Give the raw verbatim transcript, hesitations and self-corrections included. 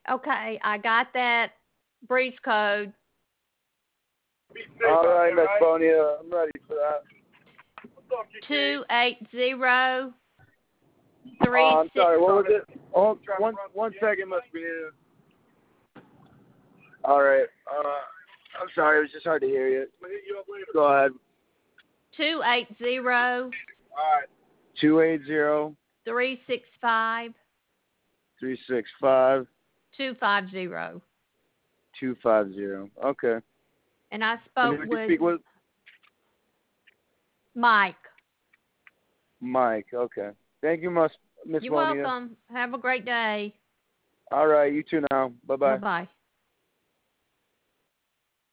Okay, I got that breach code. All right, Miss Bonia, I'm ready for that. Two eight zero Uh, three I'm six. sorry, what was it? Oh, one, one second, Miss Bonia. All right. Uh, I'm sorry, it was just hard to hear you. Go ahead. Two eight zero. All right. Two eight zero. Three six five. Three six five. Two five zero. Two five zero. Okay. And I And spoke who did you with, speak with? Mike. Mike. Okay. Thank you, Miss Miss You're Bonia. welcome. Have a great day. All right, you too now. Bye bye. Bye bye.